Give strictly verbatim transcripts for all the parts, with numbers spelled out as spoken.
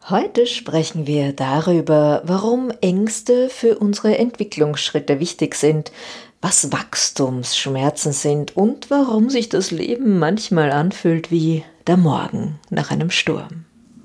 Heute sprechen wir darüber, warum Ängste für unsere Entwicklungsschritte wichtig sind, was Wachstumsschmerzen sind und warum sich das Leben manchmal anfühlt wie der Morgen nach einem Sturm.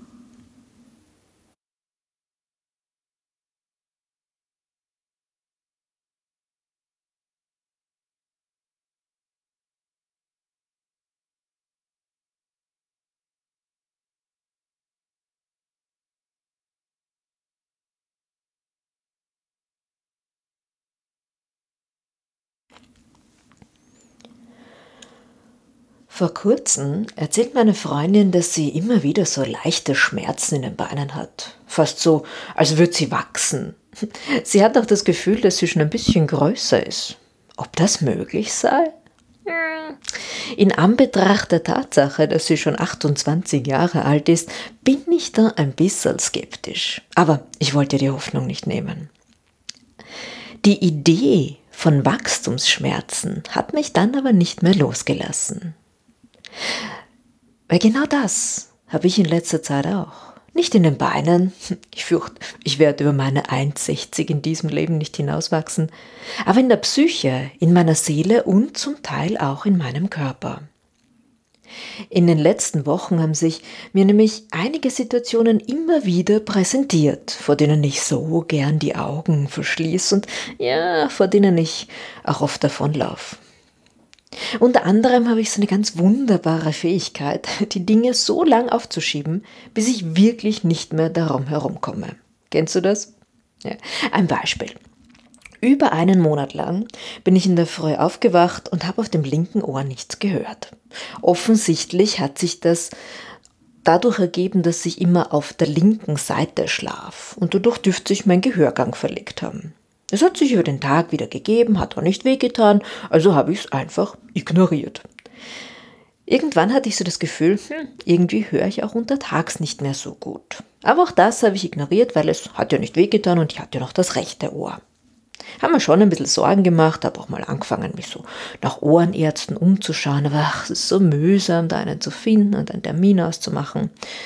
Vor kurzem erzählt meine Freundin, dass sie immer wieder so leichte Schmerzen in den Beinen hat. Fast so, als würde sie wachsen. Sie hat auch das Gefühl, dass sie schon ein bisschen größer ist. Ob das möglich sei? Hm. In Anbetracht der Tatsache, dass sie schon achtundzwanzig Jahre alt ist, bin ich da ein bisschen skeptisch. Aber ich wollte ihr die Hoffnung nicht nehmen. Die Idee von Wachstumsschmerzen hat mich dann aber nicht mehr losgelassen. Weil genau das habe ich in letzter Zeit auch. Nicht in den Beinen, ich fürchte, ich werde über meine eins Komma sechzig in diesem Leben nicht hinauswachsen, aber in der Psyche, in meiner Seele und zum Teil auch in meinem Körper. In den letzten Wochen haben sich mir nämlich einige Situationen immer wieder präsentiert, vor denen ich so gern die Augen verschließe und ja, vor denen ich auch oft davonlaufe. Unter anderem habe ich so eine ganz wunderbare Fähigkeit, die Dinge so lang aufzuschieben, bis ich wirklich nicht mehr darum herumkomme. Kennst du das? Ja. Ein Beispiel. Über einen Monat lang bin ich in der Früh aufgewacht und habe auf dem linken Ohr nichts gehört. Offensichtlich hat sich das dadurch ergeben, dass ich immer auf der linken Seite schlaf und dadurch dürfte sich mein Gehörgang verlegt haben. Es hat sich über den Tag wieder gegeben, hat auch nicht wehgetan, also habe ich es einfach ignoriert. Irgendwann hatte ich so das Gefühl, hm, irgendwie höre ich auch untertags nicht mehr so gut. Aber auch das habe ich ignoriert, weil es hat ja nicht wehgetan und ich hatte noch das rechte Ohr. Haben mir schon ein bisschen Sorgen gemacht, habe auch mal angefangen, mich so nach Ohrenärzten umzuschauen, aber ach, es ist so mühsam, da einen zu finden und einen Termin auszumachen.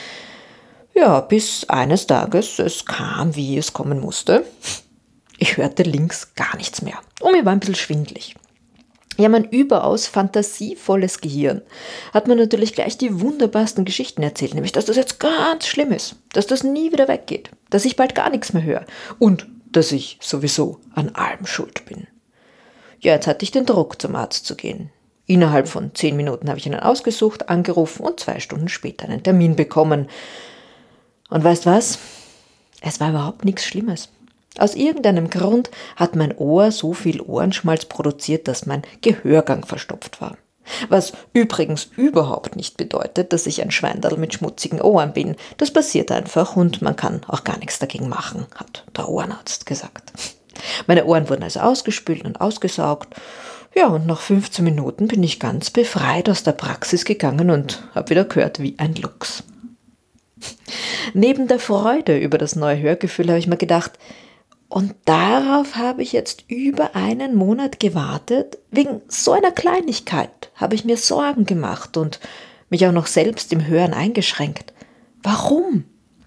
Ja, bis eines Tages es kam, wie es kommen musste. Ich hörte links gar nichts mehr und mir war ein bisschen schwindelig. Ja, mein überaus fantasievolles Gehirn hat mir natürlich gleich die wunderbarsten Geschichten erzählt, nämlich, dass das jetzt ganz schlimm ist, dass das nie wieder weggeht, dass ich bald gar nichts mehr höre und dass ich sowieso an allem schuld bin. Ja, jetzt hatte ich den Druck, zum Arzt zu gehen. Innerhalb von zehn Minuten habe ich ihn ausgesucht, angerufen und zwei Stunden später einen Termin bekommen. Und weißt was? Es war überhaupt nichts Schlimmes. Aus irgendeinem Grund hat mein Ohr so viel Ohrenschmalz produziert, dass mein Gehörgang verstopft war. Was übrigens überhaupt nicht bedeutet, dass ich ein Schweinderl mit schmutzigen Ohren bin. Das passiert einfach und man kann auch gar nichts dagegen machen, hat der Ohrenarzt gesagt. Meine Ohren wurden also ausgespült und ausgesaugt. Ja, und nach fünfzehn Minuten bin ich ganz befreit aus der Praxis gegangen und habe wieder gehört wie ein Luchs. Neben der Freude über das neue Hörgefühl habe ich mir gedacht, und darauf habe ich jetzt über einen Monat gewartet. Wegen so einer Kleinigkeit habe ich mir Sorgen gemacht und mich auch noch selbst im Hören eingeschränkt. Warum?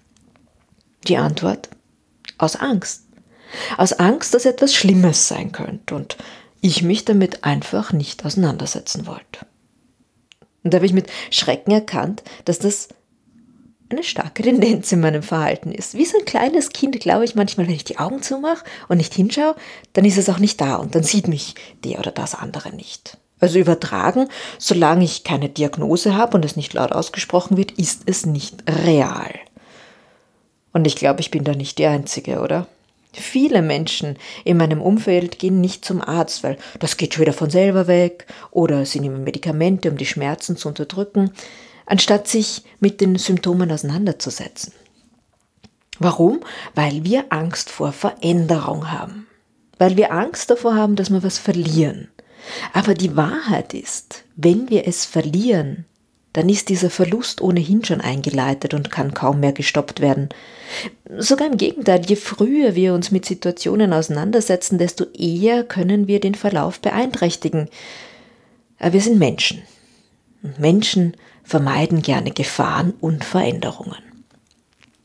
Die Antwort: aus Angst. Aus Angst, dass etwas Schlimmes sein könnte und ich mich damit einfach nicht auseinandersetzen wollte. Und da habe ich mit Schrecken erkannt, dass das eine starke Tendenz in meinem Verhalten ist. Wie so ein kleines Kind glaube ich manchmal, wenn ich die Augen zumache und nicht hinschaue, dann ist es auch nicht da und dann sieht mich der oder das andere nicht. Also übertragen, solange ich keine Diagnose habe und es nicht laut ausgesprochen wird, ist es nicht real. Und ich glaube, ich bin da nicht die Einzige, oder? Viele Menschen in meinem Umfeld gehen nicht zum Arzt, weil das geht schon wieder von selber weg oder sie nehmen Medikamente, um die Schmerzen zu unterdrücken, anstatt sich mit den Symptomen auseinanderzusetzen. Warum? Weil wir Angst vor Veränderung haben. Weil wir Angst davor haben, dass wir was verlieren. Aber die Wahrheit ist, wenn wir es verlieren, dann ist dieser Verlust ohnehin schon eingeleitet und kann kaum mehr gestoppt werden. Sogar im Gegenteil, je früher wir uns mit Situationen auseinandersetzen, desto eher können wir den Verlauf beeinträchtigen. Aber wir sind Menschen. Und Menschen vermeiden gerne Gefahren und Veränderungen.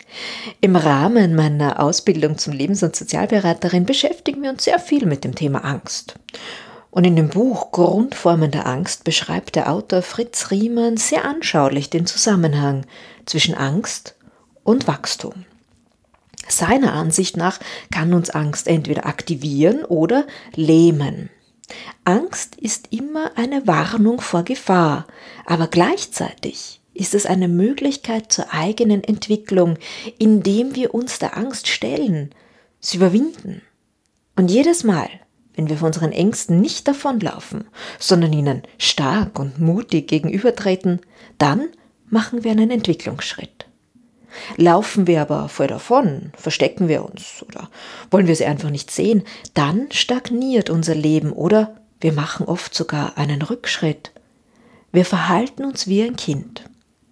Im Rahmen meiner Ausbildung zum Lebens- und Sozialberaterin beschäftigen wir uns sehr viel mit dem Thema Angst. Und in dem Buch Grundformen der Angst beschreibt der Autor Fritz Riemann sehr anschaulich den Zusammenhang zwischen Angst und Wachstum. Seiner Ansicht nach kann uns Angst entweder aktivieren oder lähmen. Angst ist immer eine Warnung vor Gefahr, aber gleichzeitig ist es eine Möglichkeit zur eigenen Entwicklung, indem wir uns der Angst stellen, sie überwinden. Und jedes Mal, wenn wir von unseren Ängsten nicht davonlaufen, sondern ihnen stark und mutig gegenübertreten, dann machen wir einen Entwicklungsschritt. Laufen wir aber voll davon, verstecken wir uns oder wollen wir sie einfach nicht sehen, dann stagniert unser Leben oder wir machen oft sogar einen Rückschritt. Wir verhalten uns wie ein Kind.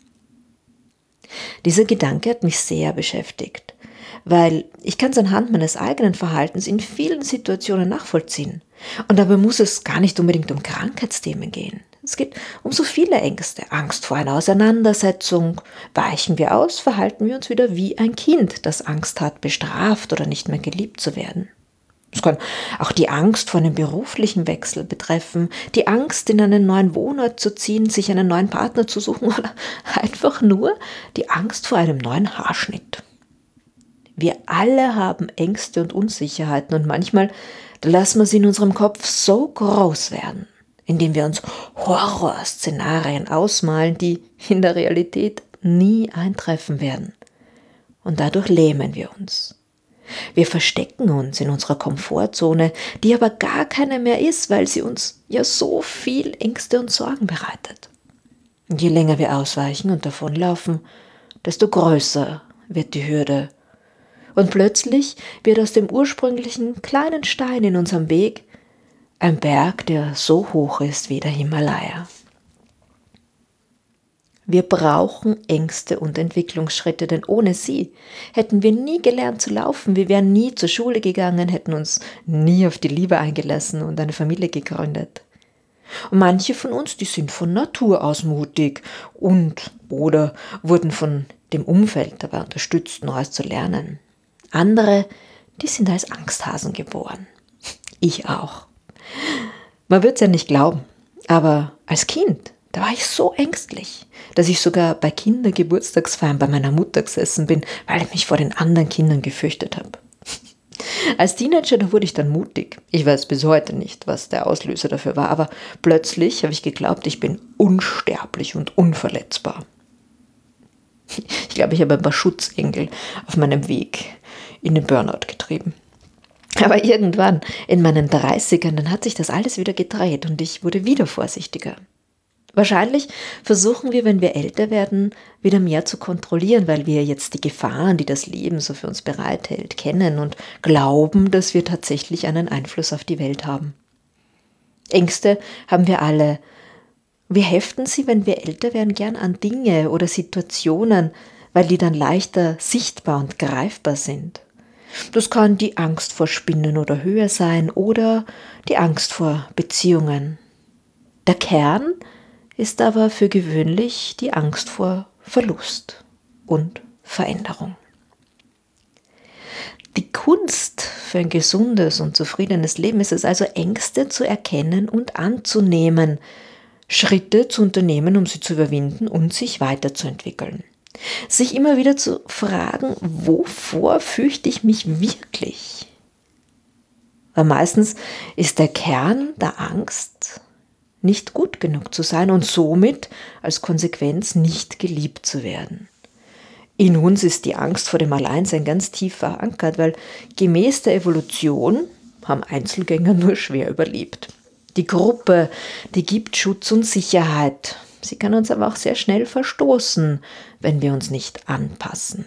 Dieser Gedanke hat mich sehr beschäftigt, weil ich kann es anhand meines eigenen Verhaltens in vielen Situationen nachvollziehen. Und dabei muss es gar nicht unbedingt um Krankheitsthemen gehen. Es geht um so viele Ängste. Angst vor einer Auseinandersetzung. Weichen wir aus, verhalten wir uns wieder wie ein Kind, das Angst hat, bestraft oder nicht mehr geliebt zu werden. Es kann auch die Angst vor einem beruflichen Wechsel betreffen, die Angst, in einen neuen Wohnort zu ziehen, sich einen neuen Partner zu suchen oder einfach nur die Angst vor einem neuen Haarschnitt. Wir alle haben Ängste und Unsicherheiten und manchmal lassen wir sie in unserem Kopf so groß werden, indem wir uns Horrorszenarien ausmalen, die in der Realität nie eintreffen werden. Und dadurch lähmen wir uns. Wir verstecken uns in unserer Komfortzone, die aber gar keine mehr ist, weil sie uns ja so viel Ängste und Sorgen bereitet. Und je länger wir ausweichen und davonlaufen, desto größer wird die Hürde. Und plötzlich wird aus dem ursprünglichen kleinen Stein in unserem Weg ein Berg, der so hoch ist wie der Himalaya. Wir brauchen Ängste und Entwicklungsschritte, denn ohne sie hätten wir nie gelernt zu laufen, wir wären nie zur Schule gegangen, hätten uns nie auf die Liebe eingelassen und eine Familie gegründet. Und manche von uns, die sind von Natur aus mutig und oder wurden von dem Umfeld dabei unterstützt, Neues zu lernen. Andere, die sind als Angsthasen geboren. Ich auch. Man wird es ja nicht glauben, aber als Kind, da war ich so ängstlich, dass ich sogar bei Kindergeburtstagsfeiern bei meiner Mutter gesessen bin, weil ich mich vor den anderen Kindern gefürchtet habe. Als Teenager, da wurde ich dann mutig. Ich weiß bis heute nicht, was der Auslöser dafür war, aber plötzlich habe ich geglaubt, ich bin unsterblich und unverletzbar. Ich glaube, ich habe ein paar Schutzengel auf meinem Weg in den Burnout getrieben. Aber irgendwann in meinen dreißigern, dann hat sich das alles wieder gedreht und ich wurde wieder vorsichtiger. Wahrscheinlich versuchen wir, wenn wir älter werden, wieder mehr zu kontrollieren, weil wir jetzt die Gefahren, die das Leben so für uns bereithält, kennen und glauben, dass wir tatsächlich einen Einfluss auf die Welt haben. Ängste haben wir alle. Wir heften sie, wenn wir älter werden, gern an Dinge oder Situationen, weil die dann leichter sichtbar und greifbar sind. Das kann die Angst vor Spinnen oder Höhe sein oder die Angst vor Beziehungen. Der Kern ist aber für gewöhnlich die Angst vor Verlust und Veränderung. Die Kunst für ein gesundes und zufriedenes Leben ist es also, Ängste zu erkennen und anzunehmen, Schritte zu unternehmen, um sie zu überwinden und sich weiterzuentwickeln. Sich immer wieder zu fragen, wovor fürchte ich mich wirklich? Weil meistens ist der Kern der Angst, nicht gut genug zu sein und somit als Konsequenz nicht geliebt zu werden. In uns ist die Angst vor dem Alleinsein ganz tief verankert, weil gemäß der Evolution haben Einzelgänger nur schwer überlebt. Die Gruppe, die gibt Schutz und Sicherheit. Sie kann uns aber auch sehr schnell verstoßen, wenn wir uns nicht anpassen.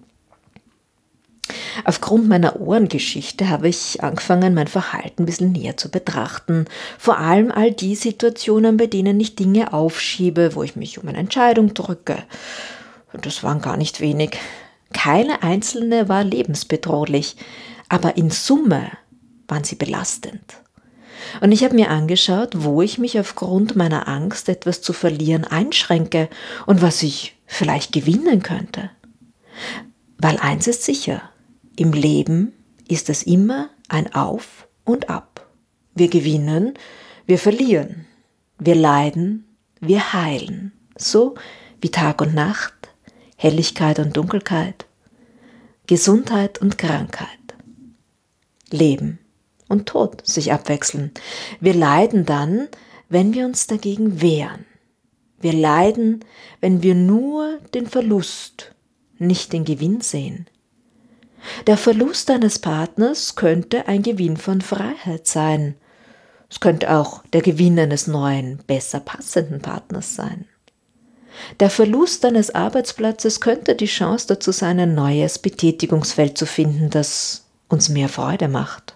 Aufgrund meiner Ohrengeschichte habe ich angefangen, mein Verhalten ein bisschen näher zu betrachten. Vor allem all die Situationen, bei denen ich Dinge aufschiebe, wo ich mich um eine Entscheidung drücke. Und das waren gar nicht wenig. Keine einzelne war lebensbedrohlich, aber in Summe waren sie belastend. Und ich habe mir angeschaut, wo ich mich aufgrund meiner Angst, etwas zu verlieren, einschränke und was ich vielleicht gewinnen könnte. Weil eins ist sicher, im Leben ist es immer ein Auf und Ab. Wir gewinnen, wir verlieren, wir leiden, wir heilen, so wie Tag und Nacht, Helligkeit und Dunkelheit, Gesundheit und Krankheit, Leben und Tod sich abwechseln. Wir leiden dann, wenn wir uns dagegen wehren. Wir leiden, wenn wir nur den Verlust, nicht den Gewinn sehen. Der Verlust eines Partners könnte ein Gewinn von Freiheit sein. Es könnte auch der Gewinn eines neuen, besser passenden Partners sein. Der Verlust eines Arbeitsplatzes könnte die Chance dazu sein, ein neues Betätigungsfeld zu finden, das uns mehr Freude macht.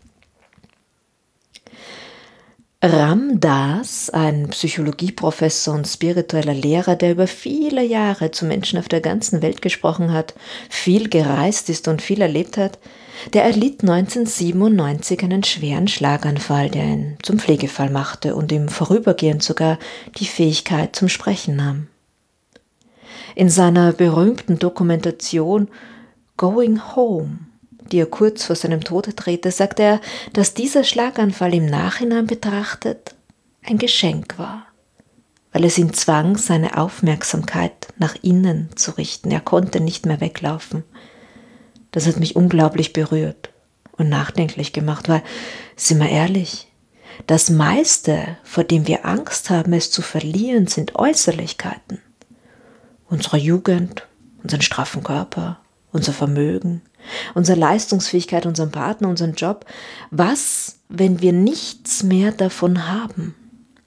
Ram Dass, ein Psychologieprofessor und spiritueller Lehrer, der über viele Jahre zu Menschen auf der ganzen Welt gesprochen hat, viel gereist ist und viel erlebt hat, der erlitt neunzehnhundertsiebenundneunzig einen schweren Schlaganfall, der ihn zum Pflegefall machte und ihm vorübergehend sogar die Fähigkeit zum Sprechen nahm. In seiner berühmten Dokumentation Going Home, die er kurz vor seinem Tod drehte, sagt er, dass dieser Schlaganfall im Nachhinein betrachtet ein Geschenk war, weil es ihn zwang, seine Aufmerksamkeit nach innen zu richten. Er konnte nicht mehr weglaufen. Das hat mich unglaublich berührt und nachdenklich gemacht, weil, sind wir ehrlich, das meiste, vor dem wir Angst haben, es zu verlieren, sind Äußerlichkeiten. Unsere Jugend, unseren straffen Körper, unser Vermögen, unsere Leistungsfähigkeit, unseren Partner, unseren Job. Was, wenn wir nichts mehr davon haben?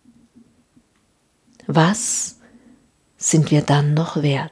Was sind wir dann noch wert?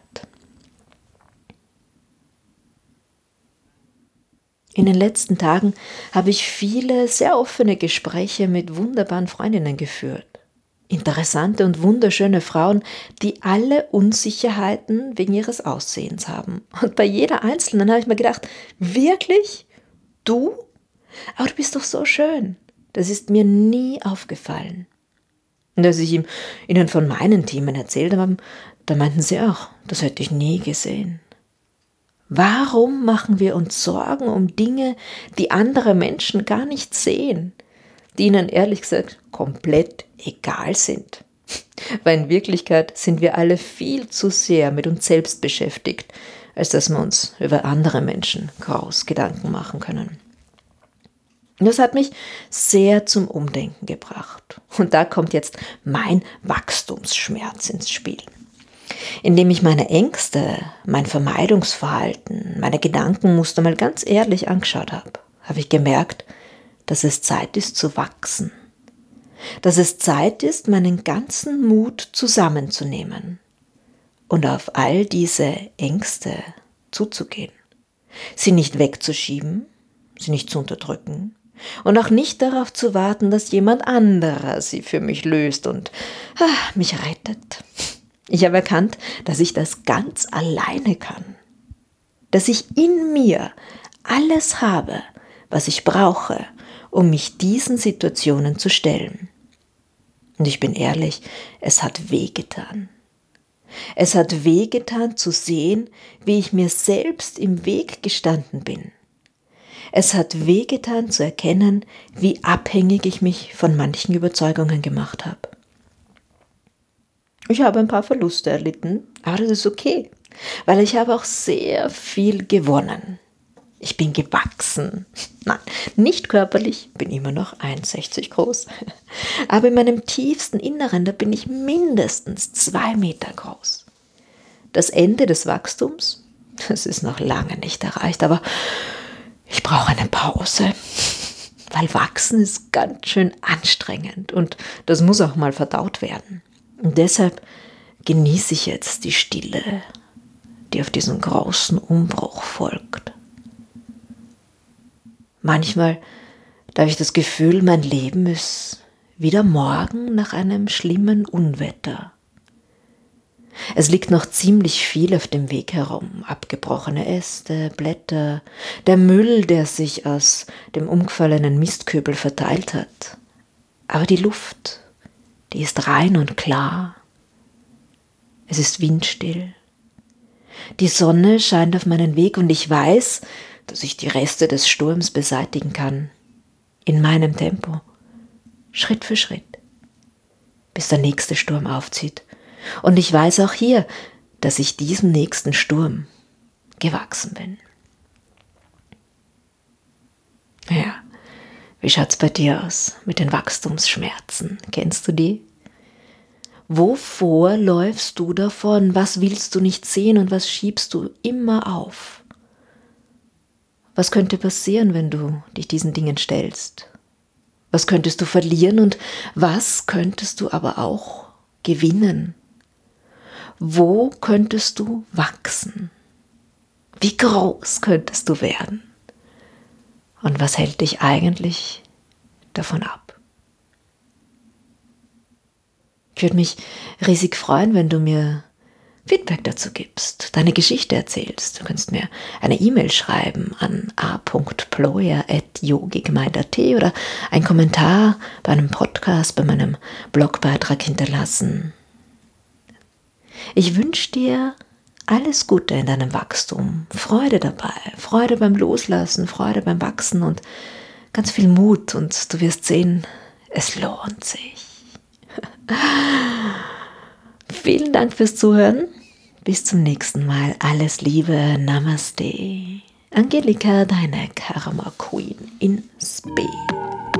In den letzten Tagen habe ich viele sehr offene Gespräche mit wunderbaren Freundinnen geführt. Interessante und wunderschöne Frauen, die alle Unsicherheiten wegen ihres Aussehens haben. Und bei jeder Einzelnen habe ich mir gedacht, wirklich? Du? Aber du bist doch so schön. Das ist mir nie aufgefallen. Und als ich ihnen von meinen Themen erzählt habe, da meinten sie auch, das hätte ich nie gesehen. Warum machen wir uns Sorgen um Dinge, die andere Menschen gar nicht sehen, die ihnen ehrlich gesagt komplett egal sind? Weil in Wirklichkeit sind wir alle viel zu sehr mit uns selbst beschäftigt, als dass wir uns über andere Menschen groß Gedanken machen können. Und das hat mich sehr zum Umdenken gebracht. Und da kommt jetzt mein Wachstumsschmerz ins Spiel. Indem ich meine Ängste, mein Vermeidungsverhalten, meine Gedankenmuster mal ganz ehrlich angeschaut habe, habe ich gemerkt, dass es Zeit ist zu wachsen. Dass es Zeit ist, meinen ganzen Mut zusammenzunehmen und auf all diese Ängste zuzugehen. Sie nicht wegzuschieben, sie nicht zu unterdrücken und auch nicht darauf zu warten, dass jemand anderer sie für mich löst und ah, mich rettet. Ich habe erkannt, dass ich das ganz alleine kann. Dass ich in mir alles habe, was ich brauche, um mich diesen Situationen zu stellen. Und ich bin ehrlich, es hat wehgetan. Es hat wehgetan zu sehen, wie ich mir selbst im Weg gestanden bin. Es hat wehgetan zu erkennen, wie abhängig ich mich von manchen Überzeugungen gemacht habe. Ich habe ein paar Verluste erlitten, aber das ist okay, weil ich habe auch sehr viel gewonnen. Ich bin gewachsen. Nein, nicht körperlich, bin immer noch eins Komma sechzig groß. Aber in meinem tiefsten Inneren, da bin ich mindestens zwei Meter groß. Das Ende des Wachstums, das ist noch lange nicht erreicht, aber ich brauche eine Pause, weil wachsen ist ganz schön anstrengend und das muss auch mal verdaut werden. Und deshalb genieße ich jetzt die Stille, die auf diesen großen Umbruch folgt. Manchmal habe ich das Gefühl, mein Leben ist wieder morgen nach einem schlimmen Unwetter. Es liegt noch ziemlich viel auf dem Weg herum, abgebrochene Äste, Blätter, der Müll, der sich aus dem umgefallenen Mistkübel verteilt hat. Aber die Luft, die ist rein und klar. Es ist windstill. Die Sonne scheint auf meinen Weg und ich weiß, dass ich die Reste des Sturms beseitigen kann. In meinem Tempo. Schritt für Schritt. Bis der nächste Sturm aufzieht. Und ich weiß auch hier, dass ich diesem nächsten Sturm gewachsen bin. Ja, wie schaut's bei dir aus mit den Wachstumsschmerzen? Kennst du die? Wovor läufst du davon? Was willst du nicht sehen und was schiebst du immer auf? Was könnte passieren, wenn du dich diesen Dingen stellst? Was könntest du verlieren und was könntest du aber auch gewinnen? Wo könntest du wachsen? Wie groß könntest du werden? Und was hält dich eigentlich davon ab? Ich würde mich riesig freuen, wenn du mir Feedback dazu gibst, deine Geschichte erzählst. Du kannst mir eine E-Mail schreiben an a punkt ployer at yogigemeinde punkt at oder einen Kommentar bei einem Podcast, bei meinem Blogbeitrag hinterlassen. Ich wünsche dir alles Gute in deinem Wachstum, Freude dabei, Freude beim Loslassen, Freude beim Wachsen und ganz viel Mut und du wirst sehen, es lohnt sich. Vielen Dank fürs Zuhören. Bis zum nächsten Mal. Alles Liebe. Namaste. Angelika, deine Karma Queen in Speed.